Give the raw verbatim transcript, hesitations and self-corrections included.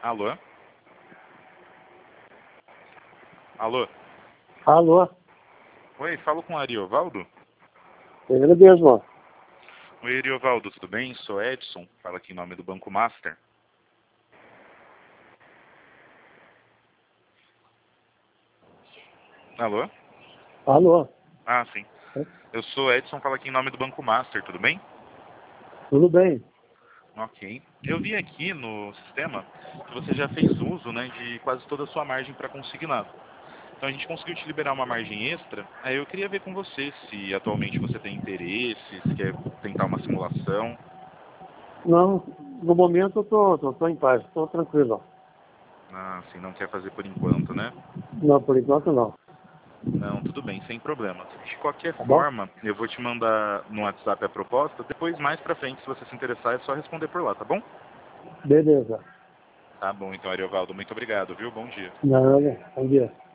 Alô? Alô? Alô? Oi, falo com o Ariovaldo? Ele mesmo. Oi, Ariovaldo, tudo bem? Sou Edson, falo aqui em nome do Banco Master. Alô? Alô? Ah, sim. Eu sou Edson, falo aqui em nome do Banco Master, tudo bem? Tudo bem? Ok. Eu vi aqui no sistema que você já fez uso, né, de quase toda a sua margem para consignado. Então a gente conseguiu te liberar uma margem extra. Aí eu queria ver com você se atualmente você tem interesse, se quer tentar uma simulação. Não, no momento eu tô, tô, tô em paz, tô tranquilo. Ah, sim, não quer fazer por enquanto, né? Não, por enquanto não. Não, tudo bem, sem problemas. De qualquer Tá bom? forma, eu vou te mandar no WhatsApp a proposta. Depois, mais pra frente, se você se interessar, é só responder por lá, tá bom? Beleza. Tá bom, então, Ariovaldo. Muito obrigado, viu? Bom dia. Nada, bom dia.